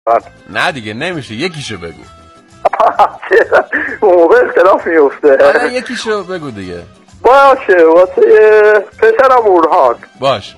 نه دیگه نمیشه، یکیشو بگو. اون موقع اختلاف میفته. آره یکیشو بگو دیگه. باشه واسه پسرم اورهان. باشه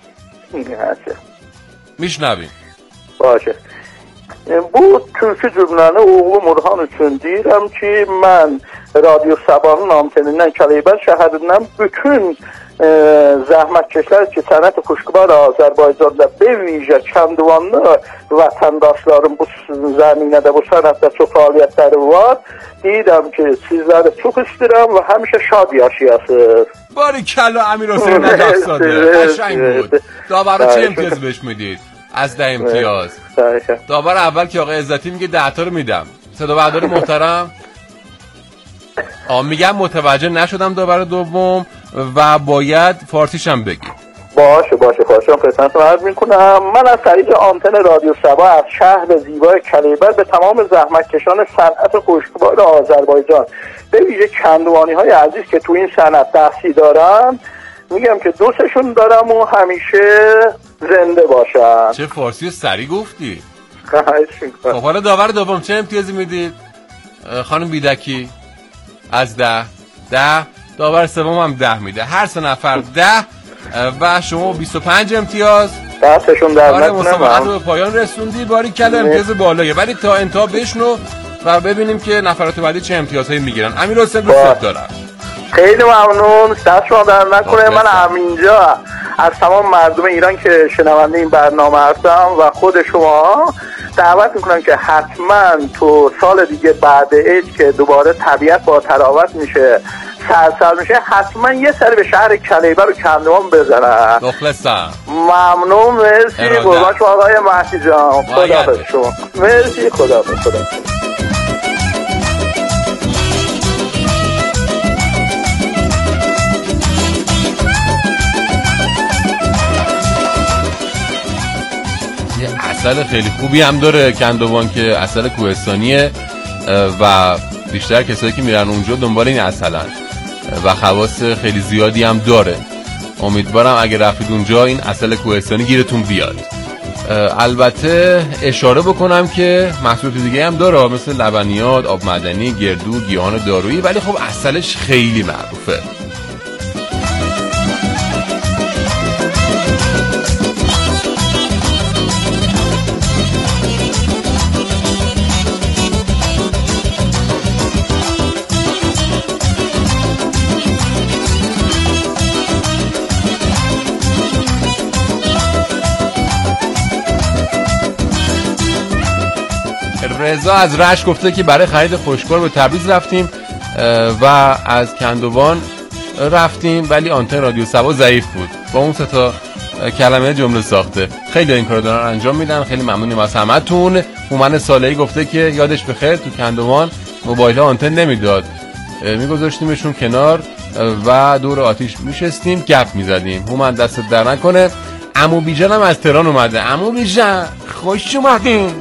میشنویم. باشه. Bu türkü cümləni oğlum Orhan üçün deyirəm ki, mən Radio Sabahın antenindən Kəleyber şəhərindən bütün zəhmətkeşlər ki, sənət-i xuşkubar Azərbaycanda bevicə kəndivanlı vətəndaşların bu zəminədə, bu sənətdə çox fəaliyyətləri var. Deyirəm ki, sizləri çox istəyirəm və həmişə şad yaşayasınız. باریکلا امیر حسین نجف‌زاده، قشنگ بود. داورا چه امتیاز بهش میدید؟ از 10 امتیاز. داور اول که آقای عزتی میگه 10 تا رو میدم. صدا بردار محترم میگم متوجه نشدم داور دوم و باید فارسیشم بگی. باشه خواهشم خدمتتون عرض میکنم. من از طریق آنتن رادیو سبا از شهر زیبای کلیبر به تمام زحمتکشان صنعت خشکبار آذربایجان به ویژه کندوانی‌های عزیز که تو این صنعت دستی دارن میگم که دوستشون دارم و همیشه زنده باشن. چه فارسی سری گفتی؟ خواهش میکنم. خب حالا داور دوم چه امتیازی میدید؟ خانم بیدکی از 10. داور سوم هم 10 میده. هر سه نفر 10 و شما 25 امتیاز. دستشون در نکنه. مسابقه رو به پایان رسوندی. باریکلا امتیاز بالاییه، ولی تا انتها بشنو و ببینیم که نفرات بعدی چه امتیازهایی میگیرن. امیر حسین دوست دارم. خیلی ممنون. دست شما در نکنه. من همینجا از تمام مردم ایران که شنونده این برنامه هستم و خود شما دعوت میکنم که حتما تو سال دیگه بعد عید که دوباره طبیعت با تراوت میشه، سرسبز میشه، حتما یه سری به شهر کلیبر و کندوان بزنن. مخلصم. ممنون. مرسی. قربان شما آقای مهدی جان. خداحافظ شما. مرسی. خداحافظ. عسل خیلی خوبی هم داره کندوان که عسل کوهستانیه و بیشتر کسایی که میرن اونجا دنبال این عسلن و خواص خیلی زیادی هم داره. امیدوارم اگه رفتید اونجا این عسل کوهستانی گیرتون بیاد. البته اشاره بکنم که محصولات دیگه هم داره مثل لبنیات، آب معدنی، گردو، گیاهان دارویی، ولی خب عسلش خیلی معروفه. رضا از رشت گفته که برای خرید خشکبار به تبریز رفتیم و از کندوان رفتیم ولی آنتن رادیو سبا ضعیف بود. با اون سه تا کلمه جمله ساخته. خیلی این کارو دارن انجام میدن. خیلی ممنونیم از همتون. هومن صالحی گفته که یادش بخیر تو کندوان موبایل آنتن نمیداد، میگذاشتیمشون کنار و دور آتیش میشستیم گپ میزدیم. هومن دست در نکنه. عمو بیژن هم از تهران اومده. عمو بیژن خوش اومدین.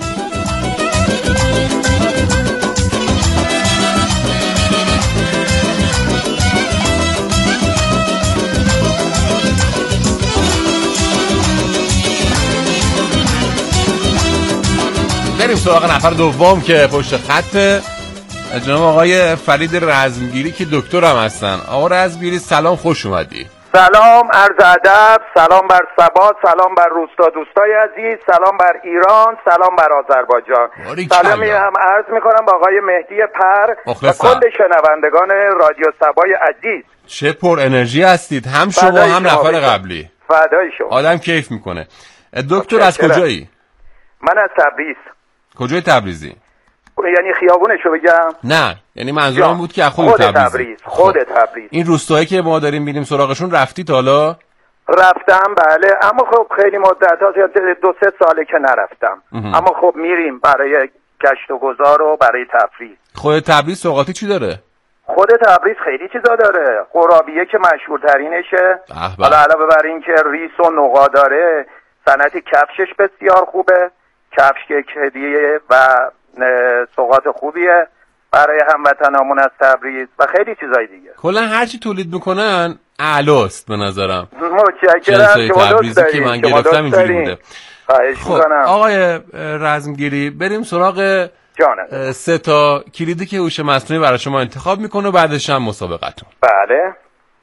بریم سراغ نفر دوم که پشت خط جناب آقای فرید رزمگیری که دکتر هم هستن. آقا رزمگیری سلام، خوش اومدی. سلام، عرض ادب، سلام بر سبا، سلام بر روستا دوستای عزیز، سلام بر ایران، سلام بر آذربایجان. سلامی هم عرض میکنم با آقای مهدی پر و کل شنوندگان رادیو سبای عزیز. چه پر انرژی هستید، هم شما هم نفر قبلی. فدای شما. آدم کیف میکنه. دکتر از کجایی؟ من از تبریز. کجای تبریزی؟ یعنی خیابونشو بگم؟ نه، یعنی منظورم بود که خود تبریز. خود تبریز. این روستایی که ما داریم میریم سراغشون رفتید حالا؟ رفتم بله، اما خب خیلی مدت ها 2-3 ساله که نرفتم. اما خب میریم برای گشت و گذار و برای تفریح. خود تبریز سوغاتی چی داره؟ خود تبریز خیلی چیزا داره. قرابیه که مشهورترینشه. حالا علاوه بر این که ریس و نقا داره، صنعت کفشش بسیار خوبه. کفش که هدیه و سوغات خوبیه برای هموطنامون از تبریز و خیلی چیزای دیگه. کلا هر چی تولید میکنن اعلاست به نظرم. متشکرم. شما تبریزی که من گرفتم اینجوری بوده. خواهش میکنم. آقای رزمگیری بریم سراغ جانم. 3 تا کلیدی که هوش مصنوعی برای شما انتخاب میکنه و بعدش هم مسابقتون. بله.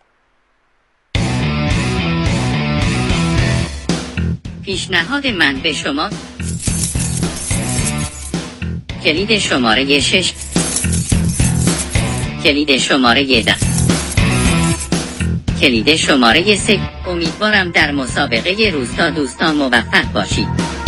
پیشنهاد من به شما کلید شماره 6 کلید شماره 10 کلید شماره 3. امیدوارم در مسابقه روستا دوستان موفق باشید.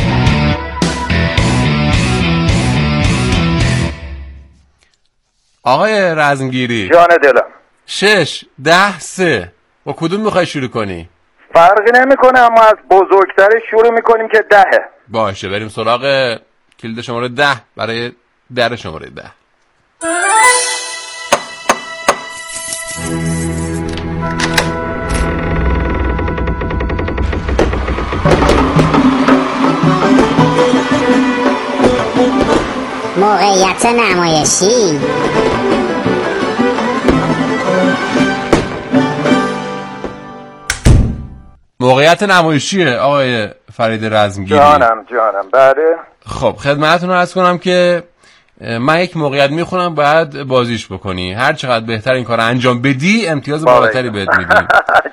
آقای رزمگیری جان دلم. 6 10 3 با کدوم میخوای شروع کنی؟ فرقی نمیکنه، اما از بزرگترش شروع میکنیم که 10. باشه بریم سراغ کلید شماره 10 برای در شماره 10. موقعیت نمایشی. موقعیت نمایشیه آقای فرید رزمگیری. جانم بله. خب خدمتتون رو عرض کنم که من یک موقعیت میخونم باید بازیش بکنی. هر چقدر بهتر این کار انجام بدی امتیاز بالاتری بهت میدیم.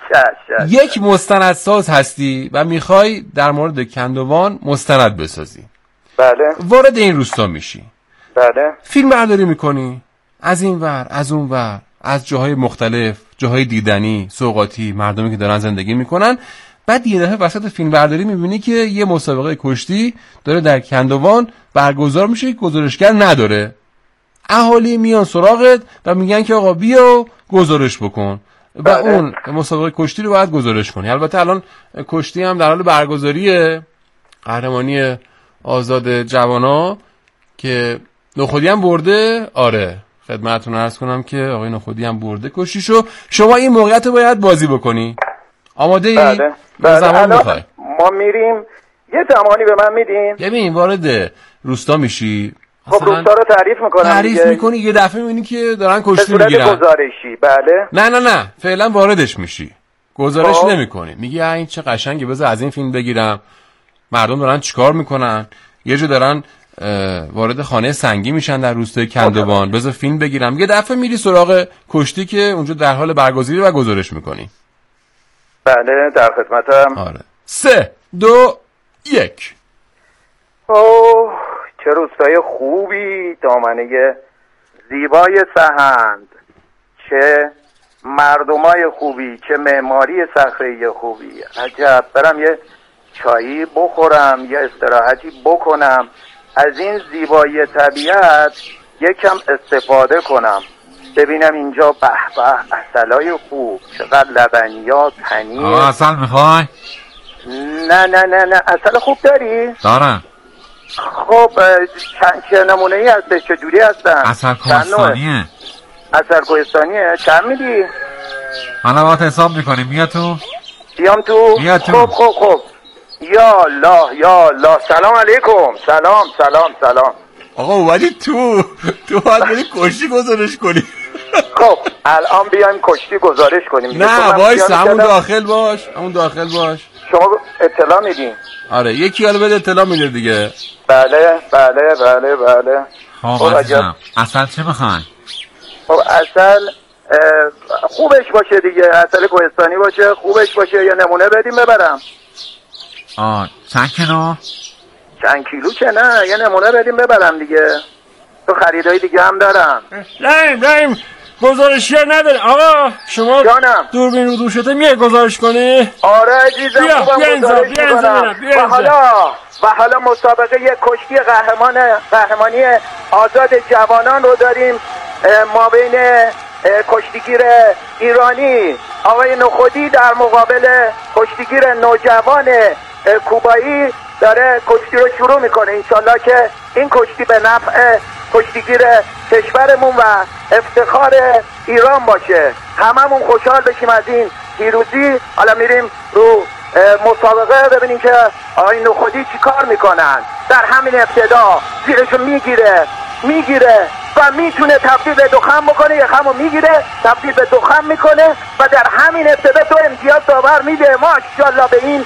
یک مستندساز هستی و میخوای در مورد کندوان مستند بسازی. بله. وارد این روستا میشی. بله. فیلم برداری میکنی از این ور از اون ور، از جاهای مختلف، جاهای دیدنی، سوغاتی، مردمی که دارن زندگی میکنن. بعد یه دفعه وسط فیلم برداری میبینی که یه مسابقه کشتی داره در کندوان برگزار میشه که گزارشگر نداره. اهالی میان سراغت و میگن که آقا بیا گزارش بکن و اون مسابقه کشتی رو باید گزارش کنی. البته الان کشتی هم در حال برگزاریه، قهرمانی آزاد جوانا که نخودی هم برده. آره خدمتتون عرض کنم که آقای نخودی هم برده کشتیشو. شما این موقعیت رو باید بازی بکنی. آماده ای؟ بله. زمان میخوای؟ ما میریم یه زمانی به من میدیم. ببین وارد روستا میشی، خب روستا رو تعریف میکنم. تعریف میکنی یه دفعه میبینی که دارن کشتی میگیرن. به صورت گزارشی. بله. نه فعلا واردش میشی، گزارش نمیکنی. میگی این چه قشنگه، بذار از این فیلم بگیرم مردم دارن چیکار میکنن. یه جا دارن وارد خانه سنگی میشن در روستای کندوان، بذار فیلم بگیرم. یه دفعه میری سراغ کشتی که اونجا در حال برگزاری و گزارش میکنی. بله در خدمتم. آره 3 2 1. اوه چه روستای خوبی، دامنه زیبای سهند، چه مردمای خوبی، چه معماری صخره‌ای خوبی. عجب، برم یه چایی بخورم، یه استراحتی بکنم، از این زیبایی طبیعت یکم استفاده کنم، ببینم اینجا به به عسلای خوب، چقدر لبنیات، پنیر. عسل میخوای؟ نه عسل خوب داری؟ دارم. خب چه نمونه ای هستش؟ چجوری هستن؟ عسل کوهستانیه. عسل کوهستانیه. چند میدی؟ حالا باید حساب میکنیم. بیا تو. بیام تو؟ بیا تو. خب یا الله سلام علیکم. سلام آقا اومدی تو باید بری کشتی گزارش کنی. خب الان بیایم کشتی گزارش کنیم. نه وایس همون داخل باش. شما اطلاع میدین؟ آره یکی حالا بده اطلاع میده دیگه. بله. خب عزیزم عسل چه میخوای؟ خب عسل خوبش باشه دیگه، عسل کوهستانی باشه، خوبش باشه. یا نمونه بدیم ببرم. چند کیلو؟ چند کیلو که نه، یه نمونه بدیم ببرم دیگه. تو خریدای دیگه هم دارم. نه گزارشگر نداره. آقا شما جانم دوربین رو دوشته میای گزارش کنی؟ آره عزیزم خوبم گزارش میکنم. و حالا مسابقه یک کشتی قهرمانی آزاد جوانان رو داریم ما بین کشتیگیر ایرانی آقای نخودی در مقابل کشتیگیر نوجوان کوبایی. داره کشتی رو شروع میکنه. انشالله که این کشتی به نفع کشتیگیر کشورمون و افتخار ایران باشه، هممون خوشحال بشیم از این پیروزی. حالا میریم رو مسابقه ببینیم که آقای نخودی چی کار میکنن. در همین ابتدا زیرشو میگیره و میتونه تبدیل به دخان بکنه، یخمو میگیره تبدیل به دخان میکنه و در همین ابتدا 2 امتیاز داور میده. ماشاءالله به این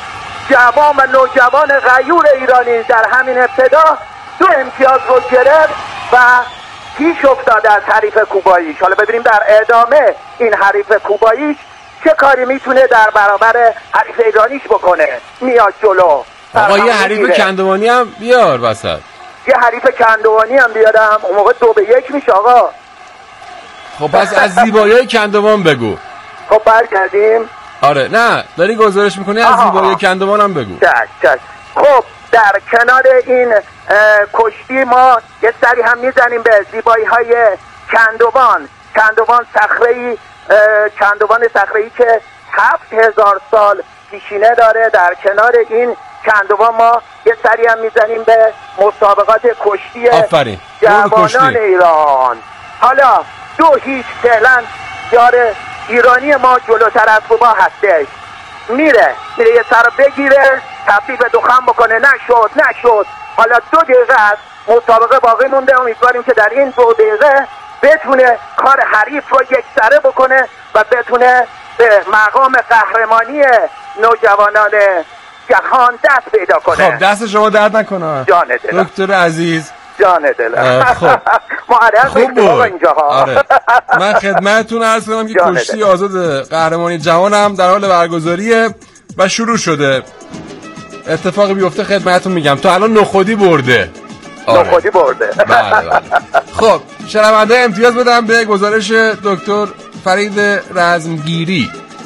جوان و نوجوان غیور ایرانی در همین ابتدا 2 امتیاز رو گرفت و پیش افتاده از حریف کوباییش. حالا ببینیم در ادامه این حریف کوباییش چه کاری میتونه در برابر حریف ایرانیش بکنه. میاد جلو. آقا یه حریف کندوانی هم بیار وسط. یه حریف کندوانی هم بیارم، اون موقع 2-1 میشه آقا. خب پس از زیبایی کندوان بگو. خب برگردیم. آره نه داری گزارش میکنی از زیبایی کندوان هم بگو. چش. خب در کنار این کشتی ما یه سری هم میزنیم به زیبایی های کندوان صخره‌ای که 7000 سال پیشینه داره. در کنار این کندوان ما یه سری هم میزنیم به مسابقات کشتی جوانان ایران. حالا 2-0 فعلا یار ایرانی ما جلوتر از کوبا هستش. میره یه سر بگیره، تبدیل به دخان بکنه. نشد. حالا 2 دقیقه است مسابقه باقی مونده. امیدواریم که در این 2 دقیقه بتونه کار حریف رو یکسره بکنه و بتونه به مقام قهرمانی نوجوانان جهان دست پیدا کنه. خب دست شما درد نکنه جان دلم. دکتر عزیز جان دلم. خب خوب بود اینجاها. آره. من خدمتتون عرض کنم که کشتی آزاد قهرمانی جهان هم در حال برگزاریه و شروع شده. اتفاقی بیفته خدمتتون میگم. تا الان نخودی برده. نخودی برده. بله. خب شنونده امتیاز بدم به گزارش دکتر فرید رزمگیری.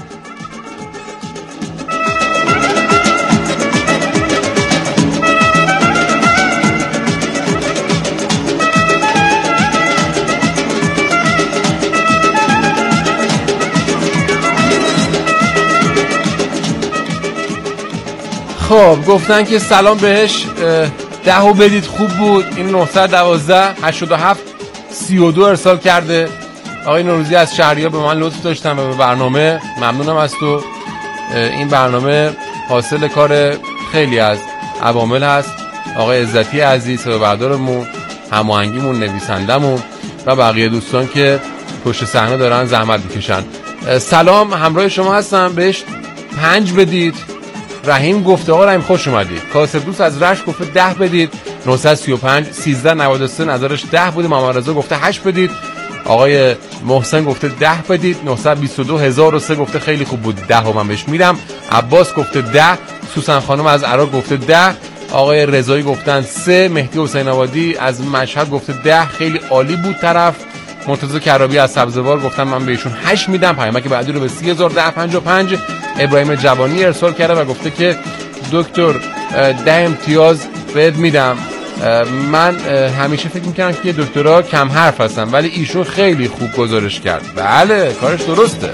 خب گفتن که سلام بهش 10 بدید خوب بود. این 912 87 32 ارسال کرده. آقای نوروزی از شهریار به من لطف داشتن و به برنامه ممنونم از تو. این برنامه حاصل کار خیلی از عوامل هست. آقای عزتی عزیز صدابردارمون، هماهنگیمون، نویسندمون و بقیه دوستان که پشت صحنه دارن زحمت میکشن. سلام همراه شما هستم. بهش 5 بدید. رحیم گفته آقا رحیم خوش اومدید. کاسب دوست از رشت گفته 10 بدید. 935 1393 نظرش 10 بوده. محمد رضا گفته 8 بدید. آقای محسن گفته 10 بدید. 922 1003 گفته خیلی خوب بود 10 من بهش میدم. عباس گفته 10. سوسن خانم از عراق گفته 10. آقای رضایی گفتن 3. مهدی حسین آبادی از مشهد گفته 10 خیلی عالی بود طرف. مرتضی کرابی از سبزوار گفتن من بهشون 8 میدم. پیامک بعدی رو به 3001055. ابراهیم جوانی ارسال کرده و گفته که دکتر 10 امتیاز بهت میدم. من همیشه فکر میکنم که دکترها کم حرف هستن ولی ایشون خیلی خوب گزارش کرد. بله کارش درسته.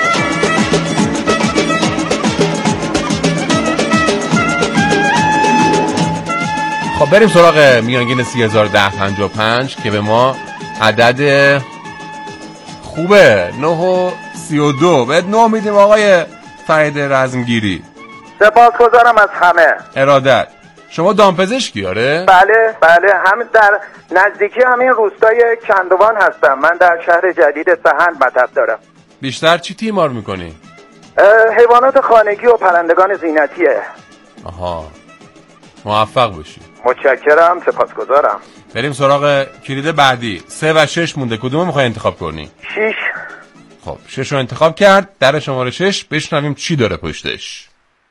خب بریم سراغ میانگین 3001055 که به ما عدد خوبه 932 بهت 9 میدیم آقای فرید رزمگیری. سپاسگزارم از همه. ارادت. شما دامپزشکی آره؟ بله همین در نزدیکی همین روستای کندوان هستم. من در شهر جدید سهند مطب دارم. بیشتر چی تیمار میکنی؟ حیوانات خانگی و پرندگان زینتیه. آها موفق باشی. متشکرم سپاسگزارم. بریم سراغ کلید بعدی. 3 و 6 مونده. کدومو میخوای انتخاب کنی؟ 6. خب 6 رو انتخاب کرد. در شماره 6 بشنویم چی داره پشتش.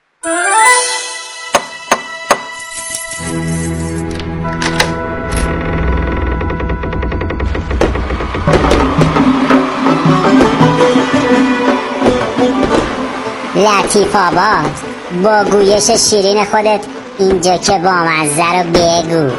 لطیف آباد با گویش شیرین خودت اینجا که با مزه رو بگو.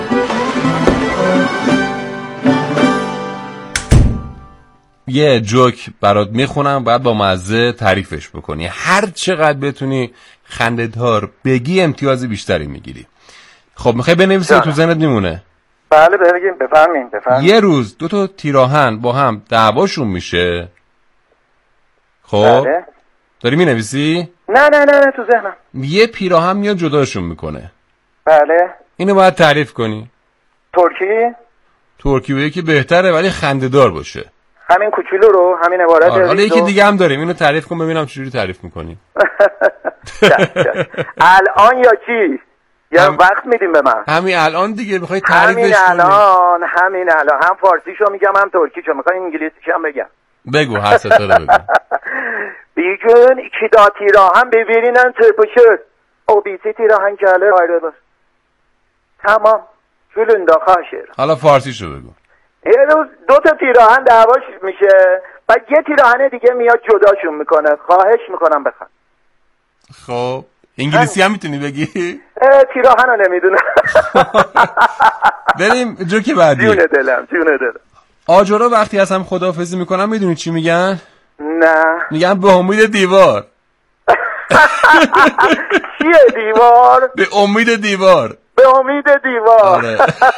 یه جوک برات میخونم بعد با مزه تعریفش بکنی. هر چقدر بتونی خنده‌دار بگی امتیاز بیشتری میگیری. خب میخوای بنویسی تو ذهنت میمونه؟ بله بگیم بفرمایید. یه روز 2 تیراهن با هم دعواشون میشه. خب بله. داری مینویسی؟ نه تو ذهنم. یه پیراهن میاد جداشون میکنه. بله. اینو باید تعریف کنی. ترکی بگی که بهتره ولی خنده‌دار باشه. همین کوچولو رو، همین عبارت حالا یکی دیگه هم داریم، اینو تعریف کن ببینم چجوری تعریف میکنی. الان یا چی؟ یا وقت میدیم به من؟ همین الان دیگه میخوای تعریفش کنی؟ همین الان هم فارسیشو میگم هم ترکیشو، میخوای انگلیسیشو هم بگم؟ بگو، هر سه تا رو بگو. بیگون iki datiran birbirinden çırpışır. O bizi tirahan gelir ayrılır. Tamam. Gülün de kaşır. حالا فارسیشو بگو. یه روز 2 تا تیراهن دعواش میشه و یه تیراهن دیگه میاد جداشون میکنه. خواهش میکنم بخوام. خب انگلیسی هم میتونی بگی؟ تیراهن رو نمیدونم. بریم جوک بعدی. جون دلم. آجرها وقتی از هم خداحافظی میکنن میدونی چی میگن؟ نه. میگن به امید دیوار. چیه دیوار؟ به امید دیوار. به امید دیوار. آره.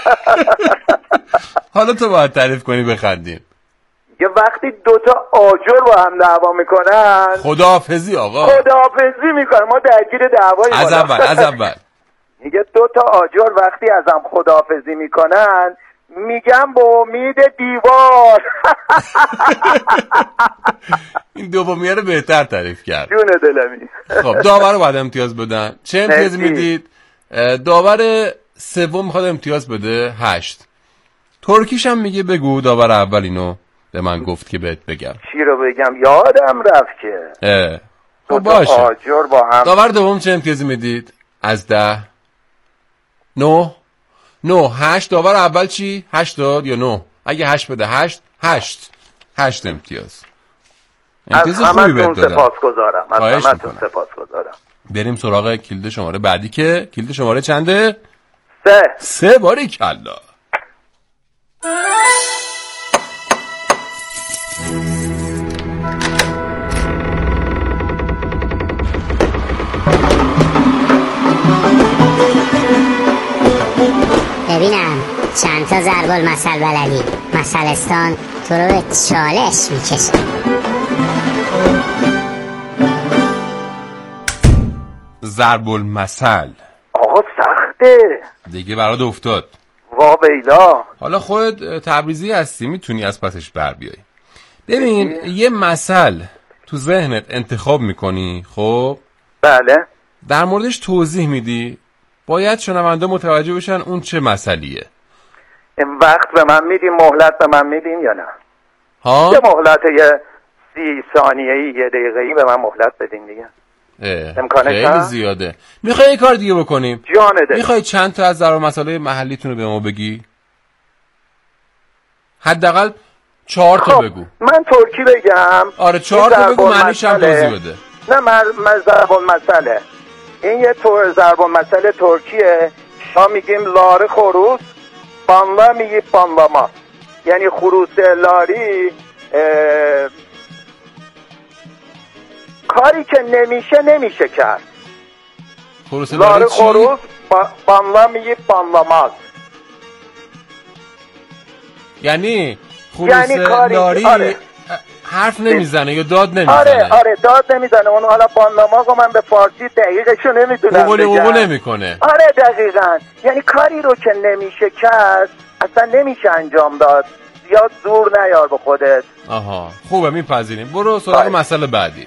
حالا تو باید تعریف کنی بخندیم. یه وقتی 2 تا آجر با هم دعوا میکنن، خداحافظی آقا، خداحافظی میکنن، ما درگیر دعوای از اول میگه 2 تا آجر وقتی از هم خداحافظی میکنن میگم به امید دیوار. این دومیه رو بهتر تعریف کرد. جون دلمی. خب داور رو باید امتیاز بدن. چه امتیازی میدید؟ داور سوم میخواد امتیاز بده 8. ترکیش هم میگه بگو. داور اول اینو به من گفت که بهت بگم. چی رو بگم؟ یادم رفت که. خب باشه. آجر با هم. داور دوم چه امتیازی میدید؟ از 10. 9. 8. داور اول چی؟ 8 داد یا 9؟ اگه 8 بده 8 امتیاز. امتیاز خوبی بهت دادم. سپاسگزارم. از همتون سپاسگزارم. بریم سراغ کلید شماره بعدی که کلید شماره چنده؟ 3. باریکلا. ببینم چند تا ضرب المثل بلدی. مثلستان تو رو به چالش میکشه. ضرب المثل آقا سخته دیگه، برات افتاد. وا بیلا. حالا خودت تبریزی هستی، میتونی از پسش بر بیای. ببین یه مثل تو ذهنت انتخاب میکنی، خب بله، در موردش توضیح میدی، باید شنونده متوجه بشن اون چه مثلیه. این وقت به من میدیم، مهلت به من میدیم یا نه؟ ها؟ یه مهلت 30 ثانیه‌ای 1 دقیقه‌ای به من مهلت بدین دیگه. امکانش خیلی زیاده. میخوای یه کار دیگه بکنیم؟ جان ده. میخوای چند تا از ضرب مسئله محلیتون رو به ما بگی؟ حداقل 4 تا بگو. من ترکی بگم. آره 4 تا بگو، معنیش هم توضیح بده. نه من ضرب المثله. این یه ضرب المثل ترکیه. ما میگیم لاره خروس، بانلا میگی بانلاما. یعنی خروس لاری کاری که نمیشه کرد. خروس لاره خروس، بانلا میگی بانلاماز. یعنی خروس لاری آره. حرف نمیزنه یا داد نمیزنه. آره داد نمیزنه. اون حالا بانلاماز من به فارسی دقیقشو نمیدونم بگم. نمیکنه. آره دقیقاً. یعنی کاری رو که نمیشه کرد اصلا نمیشه انجام داد. زیاد زور نیار به خودت. آها خوبه، میپذیریم. برو سراغ مسئله بعدی.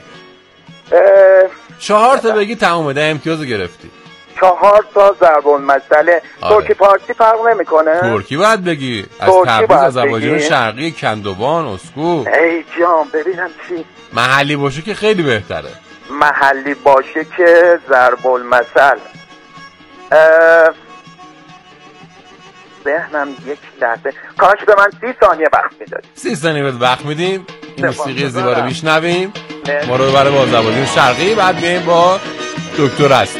4 تا بگی تمومه، 10 امتیاز گرفتی. 4 تا ضرب المثل. ترکی پارسی فرق نمیکنه. ترکی باید بگی. از تبریز، آذربایجان شرقی، کندوان، اسکو. ای جان ببینم چی محلی باشه که خیلی بهتره. محلی باشه که ضرب المثل. ذهنم یک لحظه. کاش به من 30 ثانیه وقت میدادی. 30 ثانیه بهت وقت میدیم. این موسیقی زیبا رو میشنویم. ما رو ببره با آذربایجان شرقی، بعد بیایم با دکتر هستیم.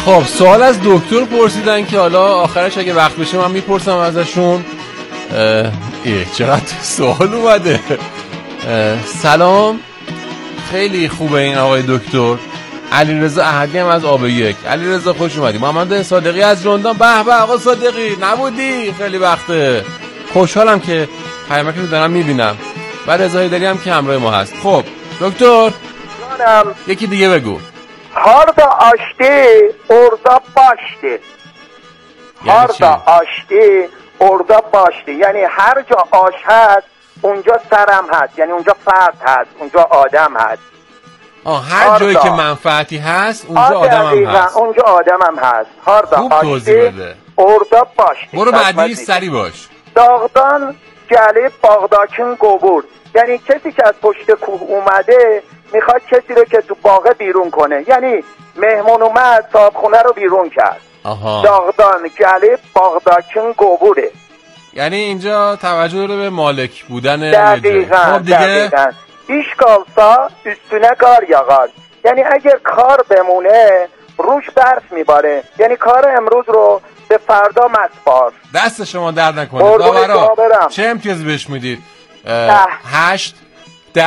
خب سوال از دکتر پرسیدن که حالا آخرش اگه وقت بشه من میپرسم ازشون. چقدر سوال اومده. سلام، خیلی خوبه این آقای دکتر. علیرضا احدی هم از آب یک. علیرضا خوش اومدی. محمد صادقی از رندان. به به آقا صادقی، نبودی خیلی وقته. خوشحالم که پیامکتو دارم میبینم. و رضا هیدری هم که همراه ما هست. خب دکتر جانم، یکی دیگه بگو. Harda açtı, orada baştı. Harda açtı, orada baştı. یعنی هر جا آش هست اونجا سرم هست، یعنی اونجا فرد هست، اونجا آدم هست. هر جایی که منفعتی هست اونجا آدم هم هست. اونجا آدم هم هست. خوب توضیح بده. orada baştı. برو بعدی سری باش. داغدان gelip bağdakın qovur. یعنی کسی که از پشت کوه اومده میخواد کسی رو که تو باغ بیرون کنه، یعنی مهمون اومد صاحب خونه رو بیرون کرد. داغدان gelip bağdakın qovur. یعنی اینجا توجه داره به مالک بودن. دقیقاً دقیقاً. iş kalsa üstüne kar yağar. یعنی اگر کار بمونه روش برف میباره، یعنی کار امروز رو به فردا مسپار. دست شما درد نکنه. داورا چه امتیازی بهش میدید؟ 8 10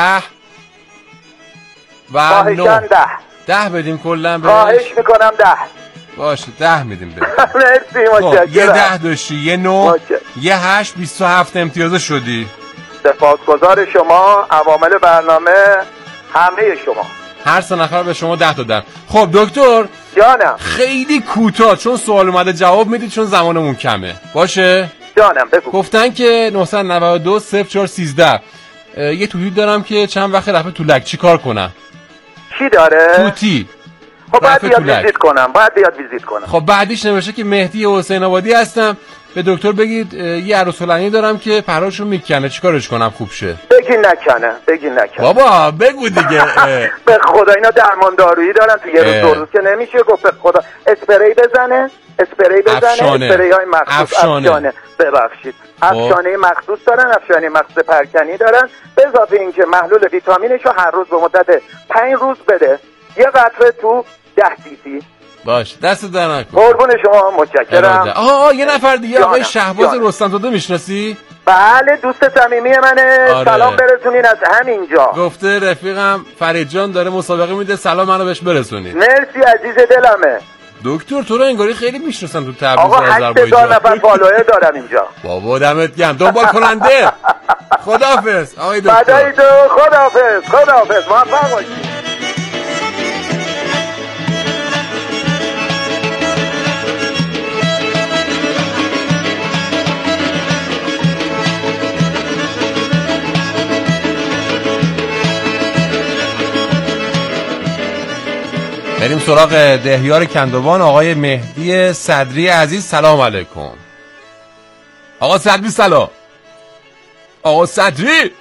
و 9. 10 بدیم کلا بهش. خواهش میکنم 10. باشه 10 میدیم بهش. مرسی متشکرم. یه 10 داشتی، یه 9 یه 8 27 امتیاز شدی. سپاسگزار شما، عوامل برنامه، همه شما. هر سه نفر به شما 10 دادن. خب دکتر جانم، خیلی کوتاه چون سوال اومده جواب میدید چون زمانمون کمه. باشه جانم بگو. گفتن که 992 0413 یه توتی دارم که چند وقت رفته تو لک، چی کار کنم؟ چی داره؟ توتی. خب باید بیاد ویزیت کنم. خب بعدیش نوشته که مهدی حسین آبادی هستم، به دکتر بگید یه عروس هلندی دارم که پراشو میکنه، چیکارش کنم خوب شه؟ بگی نکنه. بابا بگو دیگه. به خدا اینا درمان دارویی دارن تو یه روز دو روز که نمیشه گفت. به خدا اسپری بزنه، اسپری های مخصوص. افشانه ببخشید، افشانه مخصوص دارن، افشانه مخصوص پرکنی دارن. به اضافه اینکه محلول ویتامینشو هر روز به مدت 5 روز بده، یه قطره تو 10 cc. باش دست در نکن. قربون شما، متشکرم. یه نفر دیگه آقای شهباز رستمزاده میشناسی؟ بله دوست صمیمی منه. سلام برسونین از همینجا. گفته رفیقم فرید جان داره مسابقه میده، سلام منو بهش برسونید. مرسی عزیز دلمه. دکتر تو رو انگاری خیلی میشناسن تو تبریز آقا 8000 نفر فالوور دارم اینجا. بابا دمت گرم. دنبال کننده. خداحافظ آقای دکتر. بدایی تو. خداحافظ موفق باشید. بریم سراغ دهیار کندوان. آقای مهدی صدری عزیز سلام علیکم. آقا صدری سلام. آقا صدری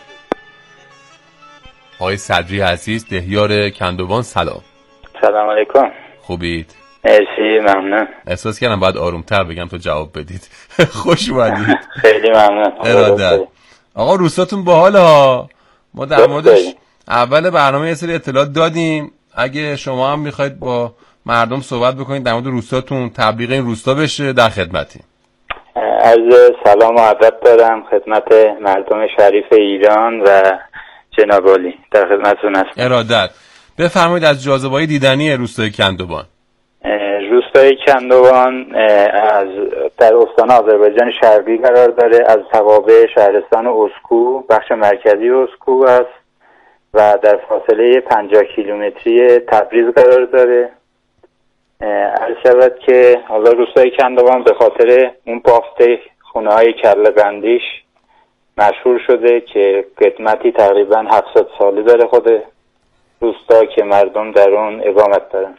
عزیز دهیار کندوان سلام. سلام علیکم. خوبید؟ مرسی ممنون. احساس کردم باید آرومتر بگم تو جواب بدید. خوش اومدید. خیلی ممنون. ارادت. آقا روستاتون باحال ها. ما در موردش اول برنامه یه سری اطلاعات دادیم، اگه شما هم میخواید با مردم صحبت بکنید در مورد روستاتون، تبلیغ این روستا بشه، در خدمتیم. عرض سلام و ادب دارم خدمت مردم شریف ایران و جناب عالی، در خدمتتون هستم. ارادت. بفرمایید از جاذبه‌های دیدنی روستای کندوان. روستای کندوان از در استان آذربایجان شرقی قرار داره، از توابع شهرستان اسکو، بخش مرکزی اسکو است و در فاصله 50 کیلومتری تبریز قرار داره. عرض شود که حالا روستای کندوان به خاطر اون بافت خونه های کله بندیش مشهور شده که قدمتی تقریبا 700 ساله داره خود روستا که مردم در اون اقامت دارن.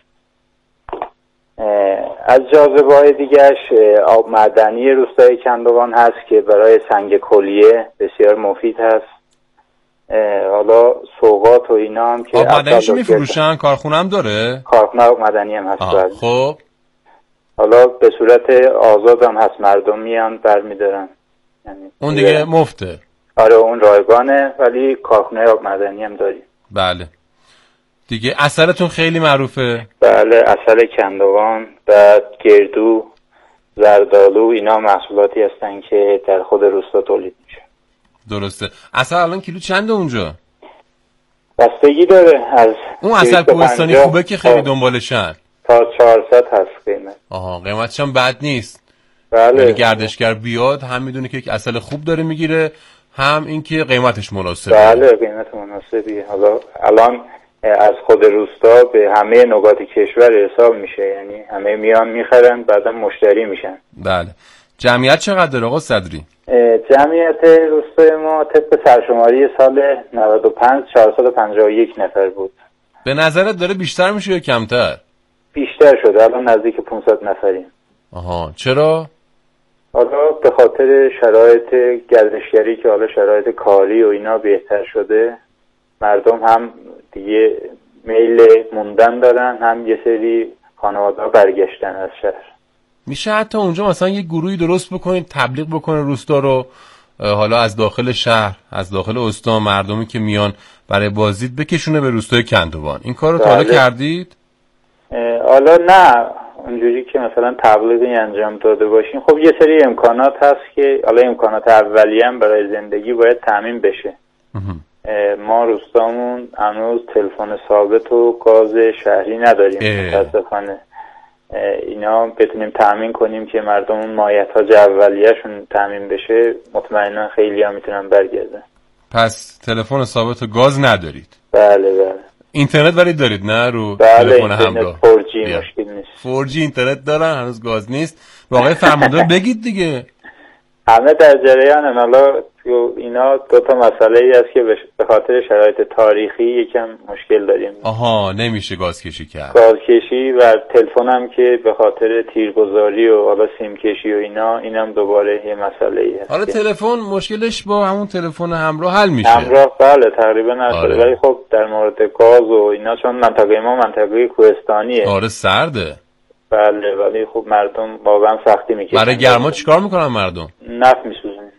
از جاذبه‌های دیگرش آب معدنی روستای کندوان هست که برای سنگ کلیه بسیار مفید هست. حالا سوغات و اینا هم که آب معدنیشو میفروشن، کارخونه هم داره؟ کارخونه آب معدنی هم هست. خب حالا به صورت آزاد هم هست، مردم میان برمیدارن، یعنی اون دیگه مفته. آره اون رایگانه، ولی کارخونه آب معدنی هم داریم. بله دیگه عسلتون خیلی معروفه. بله، عسل کندوان، بعد گردو، زردالو، اینا محصولاتی هستن که در خود روستا تولید میشه. درسته. عسل الان کیلو چنده اونجا؟ بستگی داره، از اون عسل کوهستانی خوبه که خیلی دنبالشن تا 400 هست قیمت. آها، قیمتش هم بد نیست. بله. یعنی گردشگر بیاد هم میدونه که یک عسل خوب داره میگیره، هم اینکه قیمتش مناسبه. بله، قیمت مناسبیه. حالا الان از خود روستا به همه نقاط کشور حساب میشه، یعنی همه میان میخرن بعدا مشتری میشن. بله. جمعیت چقدر داره آقا صدری؟ جمعیت روستای ما طبق سرشماری سال 95 451 نفر بود. به نظرت داره بیشتر میشه یا کمتر؟ بیشتر شده، الان نزدیک 500 نفریم. آها، چرا؟ حالا به خاطر شرایط گردشگری که حالا شرایط کاری و اینا بهتر شده، مردم هم دیگه میل موندن دارن، هم یه سری خانواده‌ها برگشتن از شهر. میشه حتی اونجا مثلا یه گروهی درست بکنید تبلیغ بکنه روستا رو، حالا از داخل شهر، از داخل استان مردمی که میان برای بازدید بکشونه به روستای کندوان. این کارو تا حالا کردید؟ حالا نه اونجوری که مثلا تبلیغی انجام داده باشیم. خب یه سری امکانات هست که حالا امکانات اولیه هم برای زندگی باید تامین بشه. ما روستامون هنوز تلفن ثابت و گاز شهری نداریم متاسفانه. اینا بتونیم تامین کنیم که مردم اون مایحتاج اولیه‌شون تامین بشه، مطمئنا خیلی ها میتونن برگردن. پس تلفن ثابت و گاز ندارید؟ بله بله. اینترنت ولی دارید نه رو بله، تلفن همراه؟ 4G مشکل نیست. 4G اینترنت دارن، هنوز گاز نیست. واقعا فرمانده بگید دیگه. همه در جریانن. حالا اینا دو تا مسئله ای است که به خاطر شرایط تاریخی یکم مشکل داریم. آها، نمیشه گاز کشی کرد. گاز کشی و تلفن هم که به خاطر تیرگذاری و حالا سیم کشی و اینا، اینم دوباره یه مسئله ای است. حالا تلفن مشکلش با همون تلفن همراه حل میشه. همراه بله تقریبا نشده. ولی خب در مورد گاز و اینا چون منطقه ما منطقه کوهستانیه. آره سرده. بله ولی خب مردم واقعا سختی میکشن. برای گرما چیکار میکنن مردم؟ نفت میسوزن.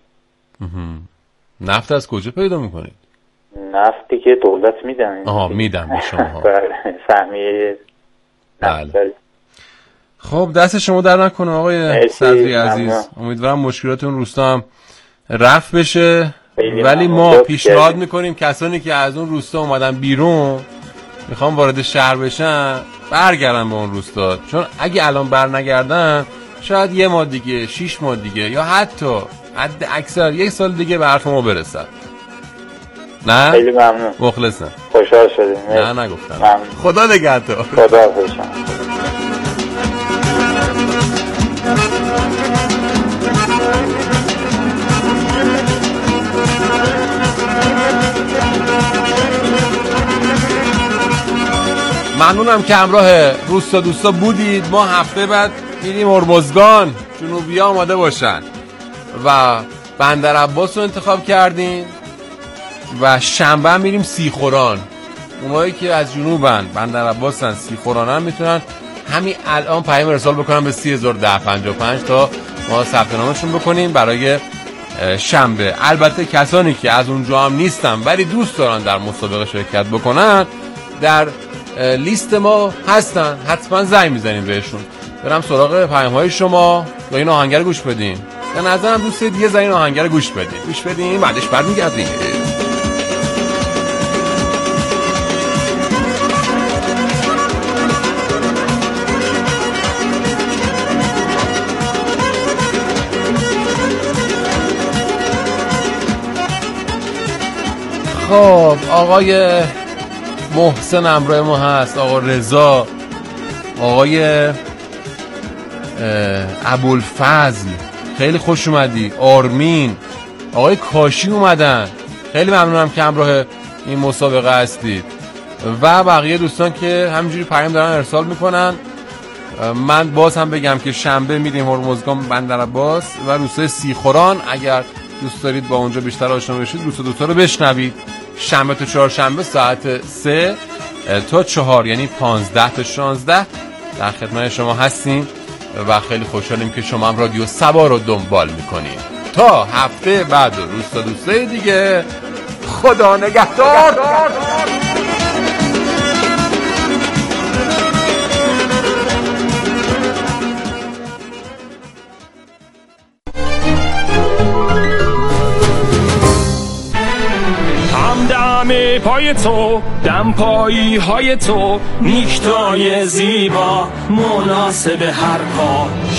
نفت از کجا پیدا میکنید؟ نفتی که دولت میدن. آها میدن به شما. بله سهمیه. بله. خب دست شما در نکنه آقای صدری عزیز. امیدوارم مشکلاتون روستا هم رفع بشه. ولی ما پیشنهاد میکنیم کسانی که از اون روستا اومدن بیرون میخوام وارد شهر بشن برگردن به اون روستا، چون اگه الان برنگردن شاید یه ماه دیگه، 6 ماه دیگه، یا حتی حد اکثر 1 سال دیگه به حرف ما برسن. نه؟ خیلی ممنون. مخلصم. خوشحال شدیم. نه نگفتم. ممنون. خدا نگهدار. خدا حافظ. ممنونم که همراه روستا دوستا بودید. ما هفته بعد میریم هرمزگان، جنوبی ها آماده باشن و بندر عباس رو انتخاب کردیم و شنبه هم میریم سیخوران. اونایی که از جنوبن بندر عباسن سیخورانن میتونن همین الان پیام ارسال بکنن به 301055 تا ما ثبت نامشون بکنیم برای شنبه. البته کسانی که از اونجا هم نیستن ولی دوست دارن در مسابقه شرکت بکنن در لیست ما هستن، حتما زنگ میزنیم بهشون. برم سراغ پیام‌های شما و این آهنگ رو گوش بدیم. به نظرم دوست دیگه زنگ این آهنگ رو گوش بدیم بعدش برمیگردیم. خب آقای محسن همراه ما هست، آقا رضا، آقای ابوالفضل خیلی خوش اومدی، آرمین، آقای کاشی اومدن، خیلی ممنونم که همراه این مسابقه هستید و بقیه دوستان که همینجوری پیام دارن ارسال میکنن. من باز هم بگم که شنبه میریم هرمزگان بندر عباس و روستای سیخوران. اگر دوست دارید با اونجا بیشتر آشنا بشید دوستا رو بشنوید. شنبه تا چهارشنبه ساعت 3 تا 4 یعنی 15 تا 16 در خدمت شما هستیم و خیلی خوشحالیم که شما هم رادیو سبا رو دنبال میکنید. تا هفته بعد روستا دوستای دیگه، خدا نگهدار. پای تو، دمپایی های تو، نیکتای زیبا مناسب هر کار.